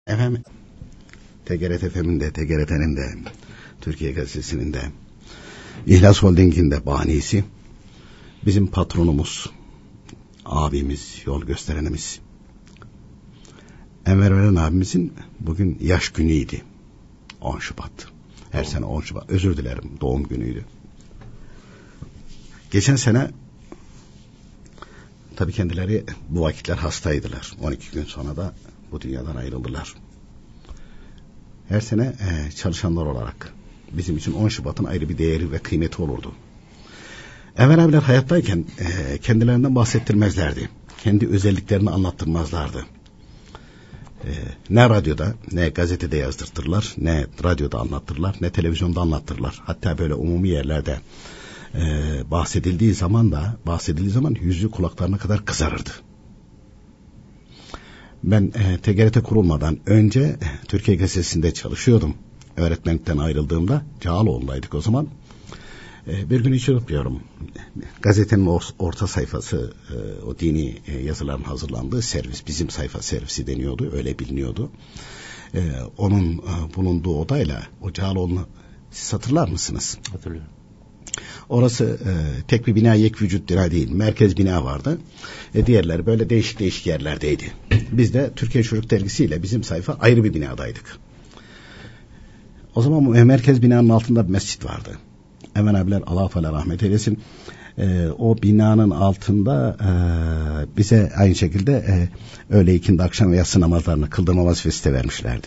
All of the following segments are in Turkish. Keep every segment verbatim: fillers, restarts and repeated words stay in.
Efendim, T G R T F M'in de, T G R T'nin de, Türkiye Gazetesi'nin de, İhlas Holding'in de banisi, bizim patronumuz, abimiz, yol gösterenimiz, Enver Veren abimizin bugün yaş günüydü. on Şubat. Her sene on Şubat. Özür dilerim, doğum günüydü. Geçen sene tabii kendileri bu vakitler hastaydılar. on iki gün sonra da bu dünyadan ayrıldılar. Her sene e, çalışanlar olarak bizim için on Şubat'ın ayrı bir değeri ve kıymeti olurdu. Enver abiler hayattayken e, kendilerinden bahsettirmezlerdi. Kendi özelliklerini anlattırmazlardı. E, ne radyoda, ne gazetede yazdırtırlar, ne radyoda anlattırlar, ne televizyonda anlattırlar. Hatta böyle umumi yerlerde e, bahsedildiği zaman da, bahsedildiği zaman yüzü kulaklarına kadar kızarırdı. Ben e, T G R T kurulmadan önce e, Türkiye Gazetesi'nde çalışıyordum. Öğretmenlikten ayrıldığımda, Cağaloğlu'ndaydık o zaman. E, bir gün hiç unutmuyorum. Gazetenin or- orta sayfası, e, o dini e, yazıların hazırlandığı servis, bizim sayfa servisi deniyordu, öyle biliniyordu. E, onun e, bulunduğu odayla o Cağaloğlu'nu siz hatırlar mısınız? Hatırlıyorum. Orası e, tek bir bina, yek vücut bina değil. Merkez bina vardı. E, diğerleri böyle değişik değişik yerlerdeydi. Biz de Türkiye Çocuk Dergisi ile bizim sayfa ayrı bir binadaydık. O zaman e, merkez binanın altında bir mescit vardı. Hemen abiler Allah falan rahmet eylesin. E, o binanın altında e, bize aynı şekilde e, öğle ikindi akşam ve yatsı namazlarını kıldırma vazifesi de vermişlerdi.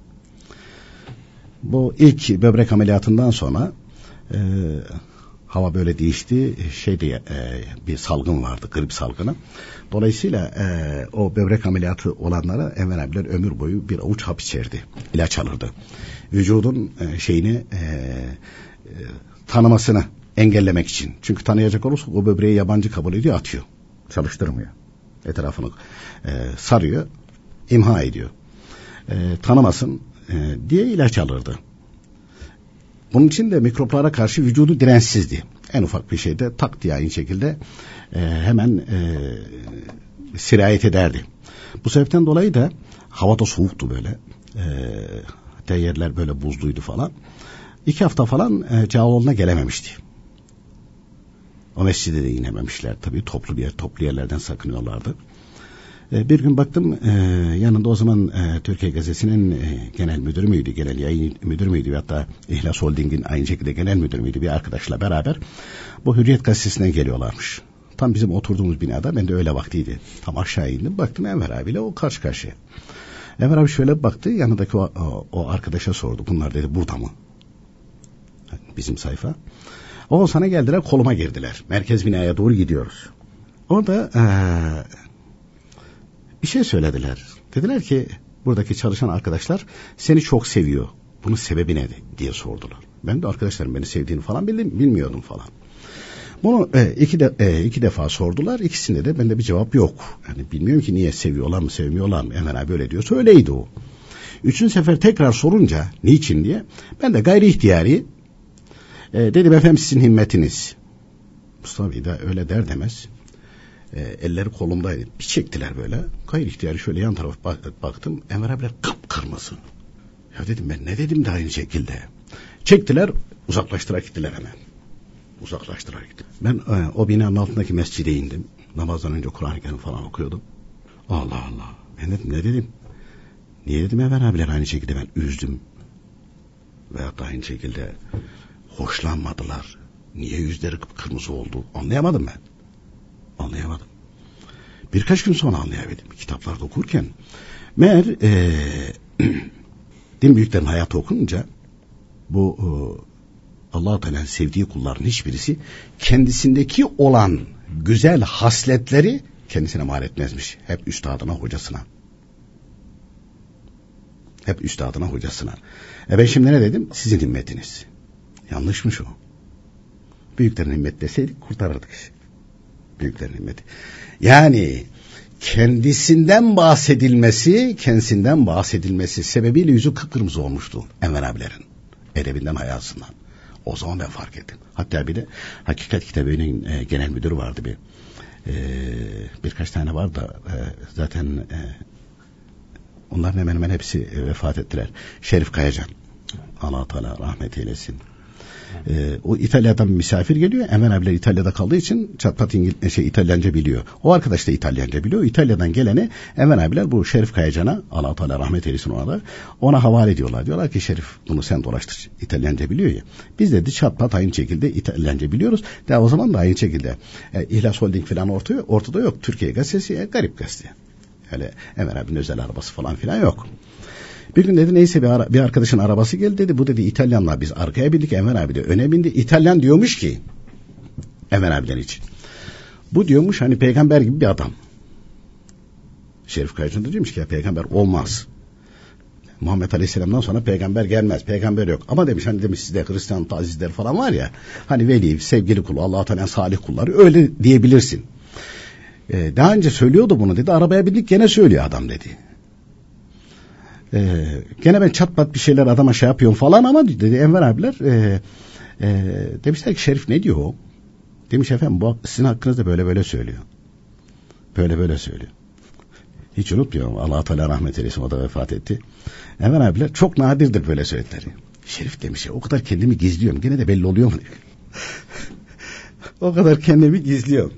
Bu ilk böbrek ameliyatından sonra e, hava böyle değişti. Şeyde e, bir salgın vardı, grip salgını. Dolayısıyla e, o böbrek ameliyatı olanlara Enver abiler ömür boyu bir avuç hap içerdi. İlaç alırdı. Vücudun e, şeyini e, e, tanımasını engellemek için. Çünkü tanıyacak olursa o böbreği yabancı kabul ediyor, atıyor. Çalıştırmıyor. Etrafını e, sarıyor, imha ediyor. E, tanımasın e, diye ilaç alırdı. Bunun için de mikroplara karşı vücudu dirençsizdi. En ufak bir şeyde tak diye aynı şekilde e, hemen e, sirayet ederdi. Bu sebepten dolayı da havada soğuktu böyle. E, hatta yerler böyle buzluydu falan. İki hafta falan e, Cağaloğlu'na gelememişti. O mescide de inememişler tabii. Toplu bir yer, toplu yerlerden sakınıyorlardı. E, bir gün baktım e, yanında o zaman e, Türkiye Gazetesi'nin e, genel müdürü müydü, genel yayın müdürü müydü, hatta İhlas Holding'in aynı şekilde genel müdürü müydü, bir arkadaşla beraber bu Hürriyet Gazetesi'ne geliyorlarmış. Tam bizim oturduğumuz binada, ben de öyle vaktiydi. Tam aşağı indim, baktım Enver abiyle o karşı karşıya. Enver abi şöyle baktı, yanındaki o, o, o arkadaşa sordu. Bunlar dedi burada mı? Bizim sayfa. O sana geldiler, koluma girdiler. Merkez binaya doğru gidiyoruz. Orada eee bir şey söylediler. Dediler ki buradaki çalışan arkadaşlar seni çok seviyor. Bunun sebebi ne diye sordular. Ben de arkadaşlarım beni sevdiğini falan bildim, bilmiyordum falan. Bunu e, iki, de, e, iki defa sordular. İkisinde de bende bir cevap yok. Yani bilmiyorum ki niye seviyorlar mı sevmiyorlar mı. Hemen abi öyle diyorsa öyleydi o. Üçüncü sefer tekrar sorunca niçin diye ben de gayri ihtiyari e, dedim efendim sizin himmetiniz. Mustafa Bey de öyle der demez. E, elleri kolumdaydı. Bir çektiler böyle. Gayri ihtiyari şöyle yan tarafa bak, baktım. Enver abiler kıpkırmızı. Ya dedim ben ne dedim de aynı şekilde. Çektiler, uzaklaştırarak gittiler hemen. Uzaklaştırarak gittiler. Ben e, o binanın altındaki mescide indim. Namazdan önce Kur'an-ı Kerim falan okuyordum. Allah Allah. Ben dedim ne dedim? Niye dedim Enver abiler aynı şekilde ben üzdüm. Veyahut da aynı şekilde hoşlanmadılar. Niye yüzleri kıpkırmızı oldu? Anlayamadım ben. Anlayamadım. Birkaç gün sonra anlayabildim. Kitaplarda okurken meğer ee, din büyüklerin hayatı okununca bu e, Allah-u Teala'nın sevdiği kulların hiçbirisi kendisindeki olan güzel hasletleri kendisine mal etmezmiş. Hep üstadına, hocasına. Hep üstadına, hocasına. E ben şimdi ne dedim? Sizin himmetiniz. Yanlışmış o. Büyüklerin himmet deseydik kurtarırdık işi. Büyüklerin himmeti. Yani kendisinden bahsedilmesi, kendisinden bahsedilmesi sebebiyle yüzü kıpkırmızı olmuştu Enver abilerin. Edebinden, hayasından. O zaman ben fark ettim. Hatta bir de Hakikat Kitabı'nın e, genel müdürü vardı bir. E, birkaç tane var da e, zaten e, Onların hemen hemen hepsi vefat ettiler. Şerif Kayacan, Allah Teala rahmet eylesin. Ee, o İtalya'dan bir misafir geliyor. Enver abiler İtalya'da kaldığı için çatpat İngil- şey, İtalyanca biliyor. O arkadaş da İtalyanca biliyor. İtalya'dan geleni Enver abiler bu Şerif Kayacan'a, Allah Teala rahmet eylesin ona da, ona havale ediyorlar. Diyorlar ki Şerif bunu sen dolaştır. İtalyanca biliyor ya. Biz dedi çatpat aynı şekilde İtalyanca biliyoruz. Daha o zaman da aynı şekilde e, İhlas Holding falan ortada, ortada yok. Türkiye gazetesi e, garip gazete. Öyle Enver abinin özel arabası falan filan yok. Bir gün dedi neyse bir, ara, bir arkadaşın arabası geldi dedi. Bu dedi İtalyanlar, biz arkaya bindik, Enver abi de öne bindi. İtalyan diyormuş ki Enver abiler için. Bu diyormuş hani peygamber gibi bir adam. Şerif Kayacan da diyormuş ki ya peygamber olmaz. Muhammed Aleyhisselam'dan sonra peygamber gelmez. Peygamber yok. Ama demiş hani demiş sizde Hristiyan tazizleri falan var ya. Hani veli, sevgili kulu, Allah-u Teala'nın salih kulları, öyle diyebilirsin. Ee, daha önce söylüyordu bunu dedi. Arabaya bindik gene söylüyor adam dedi. Ee, gene ben çat pat bir şeyler adama şey yapıyorum falan ama dedi Enver abiler e, e, demişler ki Şerif ne diyor o? Demiş efendim bu sizin hakkınızda böyle böyle söylüyor. Böyle böyle söylüyor. Hiç unutmuyorum. Allah Teala rahmet eylesin, o da vefat etti. Enver abiler çok nadirdir böyle söyledikleri. Şerif demiş ya o kadar kendimi gizliyorum. Gene de belli oluyor mu? O kadar kendimi gizliyorum.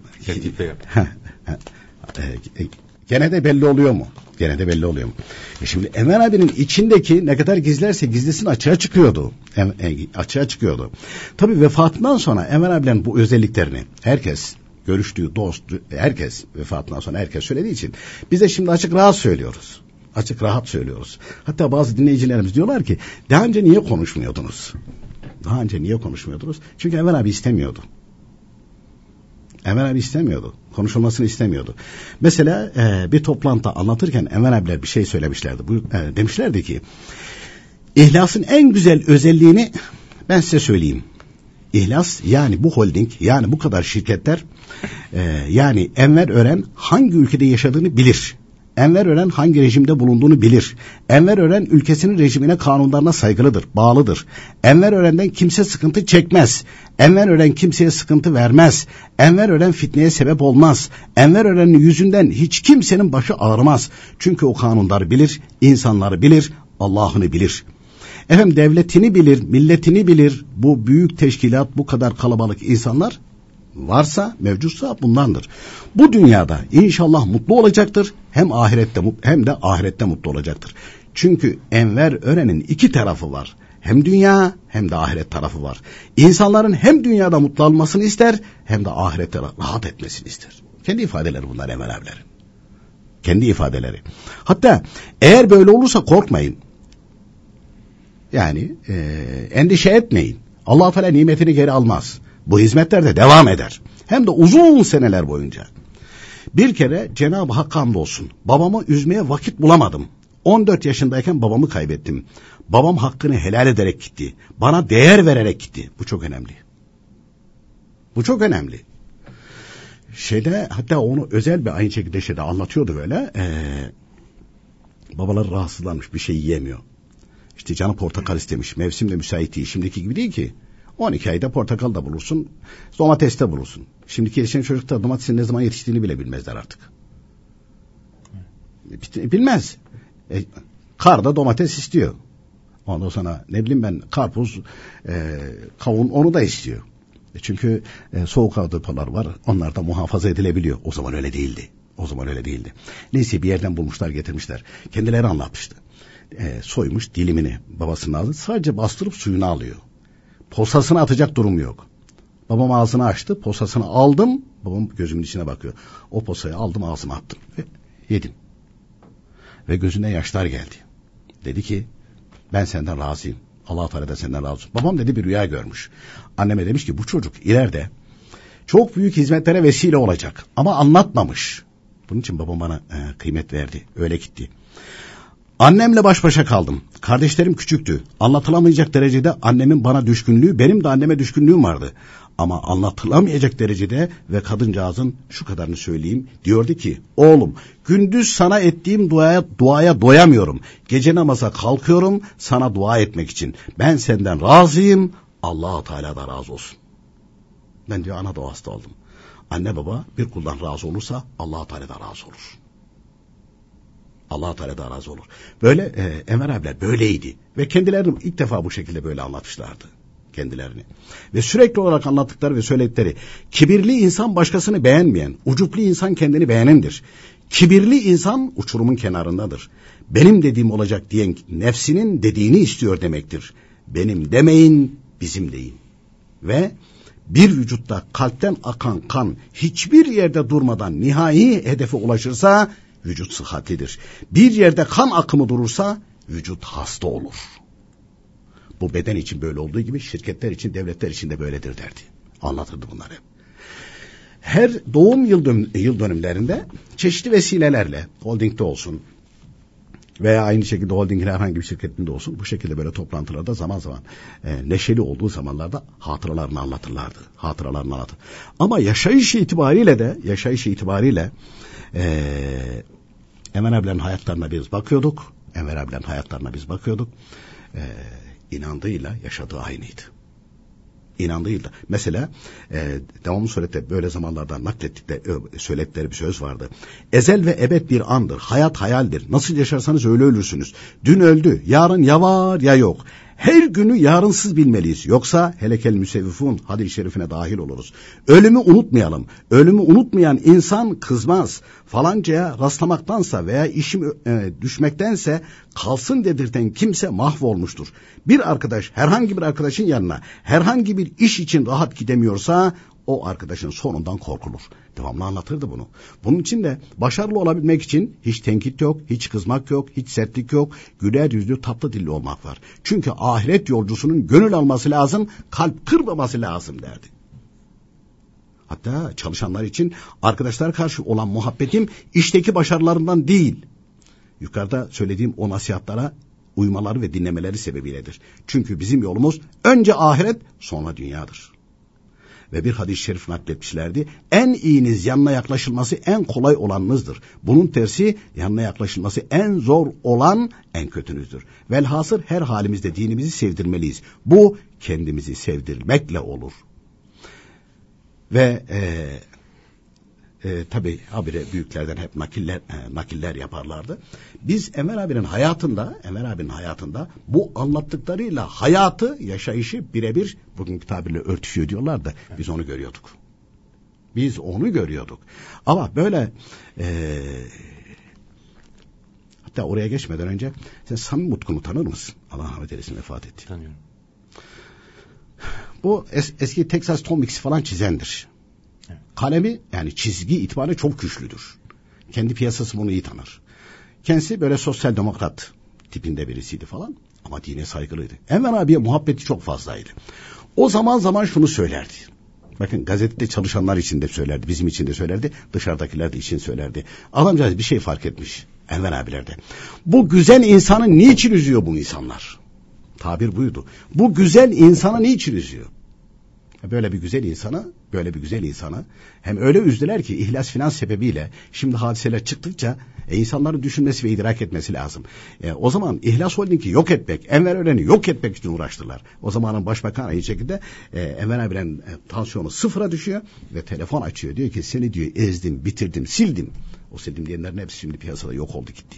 Gene de belli oluyor mu? Gene de belli oluyor mu? E şimdi Enver abinin içindeki ne kadar gizlerse gizlesin açığa çıkıyordu. E, e, açığa çıkıyordu. Tabii vefatından sonra Enver abilerin bu özelliklerini herkes, görüştüğü dost, herkes vefatından sonra herkes söylediği için biz de şimdi açık rahat söylüyoruz. Açık rahat söylüyoruz. Hatta bazı dinleyicilerimiz diyorlar ki daha önce niye konuşmuyordunuz? Daha önce niye konuşmuyordunuz? Çünkü Enver abi istemiyordu. Enver abi istemiyordu. Konuşulmasını istemiyordu. Mesela e, bir toplantıda anlatırken Enver abiler bir şey söylemişlerdi. Bu, e, demişlerdi ki İhlas'ın en güzel özelliğini ben size söyleyeyim. İhlas yani bu holding, yani bu kadar şirketler, e, yani Enver Ören hangi ülkede yaşadığını bilir. Enver Ören hangi rejimde bulunduğunu bilir. Enver Ören ülkesinin rejimine, kanunlarına saygılıdır, bağlıdır. Enver Ören'den kimse sıkıntı çekmez. Enver Ören kimseye sıkıntı vermez. Enver Ören fitneye sebep olmaz. Enver Ören'in yüzünden hiç kimsenin başı ağrımaz. Çünkü o kanunları bilir, insanları bilir, Allah'ını bilir. Efendim devletini bilir, milletini bilir. Bu büyük teşkilat, bu kadar kalabalık insanlar varsa, mevcutsa bundandır. Bu dünyada inşallah mutlu olacaktır. Hem ahirette hem de ahirette mutlu olacaktır. Çünkü Enver Ören'in iki tarafı var. Hem dünya hem de ahiret tarafı var. İnsanların hem dünyada mutlu olmasını ister hem de ahirette rahat etmesini ister. Kendi ifadeleri bunlar Enver abilerin. Kendi ifadeleri. Hatta eğer böyle olursa korkmayın. Yani e, endişe etmeyin. Allah-u Teala nimetini geri almaz. Bu hizmetler de devam eder. Hem de uzun seneler boyunca. Bir kere Cenab-ı Hakk'a hamdolsun. Babamı üzmeye vakit bulamadım. on dört yaşındayken babamı kaybettim. Babam hakkını helal ederek gitti. Bana değer vererek gitti. Bu çok önemli. Bu çok önemli. Şeyde hatta onu özel bir aynı şekilde şeyde anlatıyordu böyle. Ee, babaları rahatsızlanmış, bir şey yiyemiyor. İşte canı portakal istemiş. Mevsim de müsait değil. Şimdiki gibi değil ki. on iki ayda portakal da bulursun, domates de bulursun. Şimdiki yetişen çocuklar domatesin ne zaman yetiştiğini bile bilmezler artık. Bilmez. E, karda domates istiyor. Ondan sonra ne bileyim ben karpuz, e, kavun onu da istiyor. E çünkü e, soğuk hava depolar var. Onlar da muhafaza edilebiliyor. O zaman öyle değildi. O zaman öyle değildi. Neyse bir yerden bulmuşlar, getirmişler. Kendileri anlatmıştı. E, soymuş dilimini babasının ağzı, sadece bastırıp suyunu alıyor. Posasını atacak durum yok. Babam ağzını açtı, posasını aldım. Babam gözümün içine bakıyor. O posayı aldım, ağzıma attım ve yedim. Ve gözüne yaşlar geldi. Dedi ki ben senden razıyım. Allah-u Teala da senden razı olsun. Babam dedi bir rüya görmüş. Anneme demiş ki bu çocuk ileride çok büyük hizmetlere vesile olacak. Ama anlatmamış. Bunun için babam bana e, kıymet verdi. Öyle gitti. Annemle baş başa kaldım. Kardeşlerim küçüktü. Anlatılamayacak derecede annemin bana düşkünlüğü, benim de anneme düşkünlüğüm vardı. Ama anlatılamayacak derecede ve kadıncağızın şu kadarını söyleyeyim. Diyordu ki oğlum gündüz sana ettiğim duaya, duaya doyamıyorum. Gece namaza kalkıyorum sana dua etmek için. Ben senden razıyım. Allah-u Teala da razı olsun. Ben diyor ana duası oldum. Anne baba bir kuldan razı olursa Allah-u Teala da razı olur. Allah Teala da razı olur. Böyle e, Enver abiler böyleydi ve kendilerini ilk defa bu şekilde böyle anlatmışlardı kendilerini. Ve sürekli olarak anlattıkları ve söyledikleri, kibirli insan başkasını beğenmeyen, ucuplu insan kendini beğenendir. Kibirli insan uçurumun kenarındadır. Benim dediğim olacak diyen nefsinin dediğini istiyor demektir. Benim demeyin, bizim deyin. Ve bir vücutta kalpten akan kan hiçbir yerde durmadan nihai hedefe ulaşırsa vücut sıhhatlidir. Bir yerde kan akımı durursa vücut hasta olur. Bu beden için böyle olduğu gibi şirketler için, devletler için de böyledir derdi. Anlatırdı bunları. Her doğum yıl, dön- yıl dönümlerinde çeşitli vesilelerle, holdingde olsun veya aynı şekilde holdingin herhangi bir şirketinde olsun, bu şekilde böyle toplantılarda zaman zaman e, neşeli olduğu zamanlarda hatıralarını anlatırlardı. Hatıralarını anlatır. Ama yaşayış itibariyle de, yaşayış itibariyle e, Enver abilerin hayatlarına biz bakıyorduk. Enver abilerin hayatlarına biz bakıyorduk. E, inandığıyla yaşadığı aynıydı. İnandığıyla. Mesela e, devamlı surette böyle zamanlarda naklettikleri, söyledikleri bir söz vardı. Ezel ve ebed bir andır. Hayat hayaldir. Nasıl yaşarsanız öyle ölürsünüz. Dün öldü. Yarın ya var ya yok. Her günü yarınsız bilmeliyiz. Yoksa helekel müsevvifun hadis-i şerifine dahil oluruz. Ölümü unutmayalım. Ölümü unutmayan insan kızmaz. Falancaya rastlamaktansa veya işim e, düşmektense kalsın dedirten kimse mahvolmuştur. Bir arkadaş herhangi bir arkadaşın yanına herhangi bir iş için rahat gidemiyorsa o arkadaşın sonundan korkulur. Devamlı anlatırdı bunu. Bunun için de başarılı olabilmek için hiç tenkit yok, hiç kızmak yok, hiç sertlik yok. Güler yüzlü, tatlı dilli olmak var. Çünkü ahiret yolcusunun gönül alması lazım, kalp kırmaması lazım derdi. Hatta çalışanlar için arkadaşlara karşı olan muhabbetim işteki başarılarından değil, yukarıda söylediğim o nasihatlara uymaları ve dinlemeleri sebebiyledir. Çünkü bizim yolumuz önce ahiret, sonra dünyadır. Ve bir hadis-i şerif nakletmişlerdi. En iyiniz yanına yaklaşılması en kolay olanınızdır. Bunun tersi yanına yaklaşılması en zor olan en kötünüzdür. Velhasıl her halimizde dinimizi sevdirmeliyiz. Bu kendimizi sevdirmekle olur. Ve e, e, tabii habire büyüklerden hep nakiller e, nakiller yaparlardı. Biz Enver abinin hayatında, Enver abinin hayatında bu anlattıklarıyla hayatı, yaşayışı birebir bugünkü tabirle örtüşüyor diyorlar da biz onu görüyorduk. Biz onu görüyorduk. Ama böyle e, hatta oraya geçmeden önce sen Sami Mutku'nu tanır mısın? Allah rahmet eylesin, vefat etti. Tanıyorum. Bu es, eski Texas Tom Mix'i falan çizendir. Evet. Kalemi yani çizgi itibariyle çok güçlüdür. Kendi piyasası bunu iyi tanır. Kendisi böyle sosyal demokrat tipinde birisiydi falan ama dine saygılıydı. Enver abiye muhabbeti çok fazlaydı. O zaman zaman şunu söylerdi. Bakın gazetede çalışanlar için de söylerdi, bizim için de söylerdi, dışarıdakiler de için söylerdi. Adamcağız bir şey fark etmiş Enver abilerde. Bu güzel insanı niçin üzüyor bu insanlar? Tabir buydu. Bu güzel insanı niçin üzüyor? Böyle bir güzel insanı, böyle bir güzel insanı hem öyle üzdüler ki ihlas finans sebebiyle şimdi hadiseler çıktıkça e, insanların düşünmesi ve idrak etmesi lazım. E, o zaman İhlas Holding'i yok etmek, Enver Ören'i yok etmek için uğraştılar. O zamanın başbakanı aynı şekilde e, Enver Ören'in e, tansiyonu sıfıra düşüyor ve telefon açıyor. Diyor ki seni diyor ezdim, bitirdim, sildim. O sildim diyenlerin hepsi şimdi piyasada yok oldu gitti.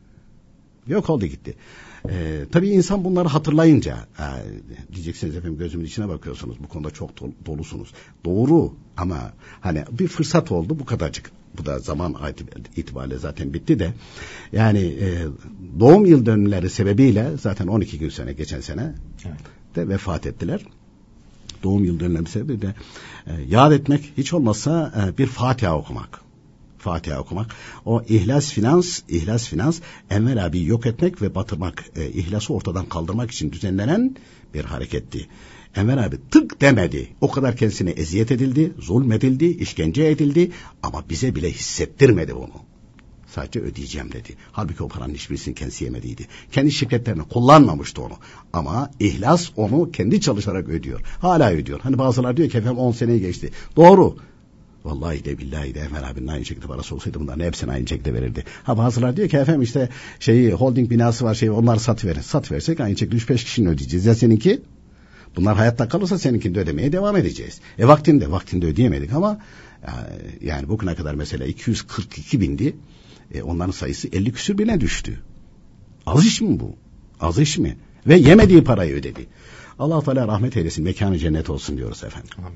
Yok oldu gitti. Ee, tabii insan bunları hatırlayınca e, diyeceksiniz efendim gözümün içine bakıyorsunuz bu konuda çok dol- dolusunuz. Doğru ama hani bir fırsat oldu bu kadarcık. Bu da zaman itibariyle zaten bitti de yani e, doğum yıl dönümleri sebebiyle zaten on iki gün sene geçen sene evet. de vefat ettiler. Doğum yıl dönümleri sebebiyle de e, yad etmek hiç olmazsa e, bir Fatiha okumak. Fatiha okumak. O ihlas finans, ihlas finans Enver abi yok etmek ve batırmak, e, ihlası ortadan kaldırmak için düzenlenen bir hareketti. Enver abi tık demedi. O kadar kendisine eziyet edildi, zulmedildi, işkence edildi ama bize bile hissettirmedi bunu. Sadece ödeyeceğim dedi. Halbuki o paranın hiçbirisini kendisi yemediydi. Kendi şirketlerini kullanmamıştı onu. Ama ihlas onu kendi çalışarak ödüyor. Hala ödüyor. Hani bazıları diyor ki efendim on seneyi geçti. Doğru. Vallahi de billahi de Enver abinin aynı şekilde parası olsaydı bunların hepsini aynı şekilde verirdi. Ha bazıları diyor ki efendim işte şeyi holding binası var şeyi onları satıverin. Satıversek aynı şekilde üç beş kişinin ödeyeceğiz. Ya seninki? Bunlar hayatta kalırsa seninkini de ödemeye devam edeceğiz. E vaktinde vaktinde ödeyemedik ama yani bugüne kadar mesela iki yüz kırk iki bindi. E, onların sayısı elli küsür bine düştü. Az iş mi bu? Az iş mi? Ve yemediği parayı ödedi. Allah-u Teala rahmet eylesin, mekanı cennet olsun diyoruz efendim.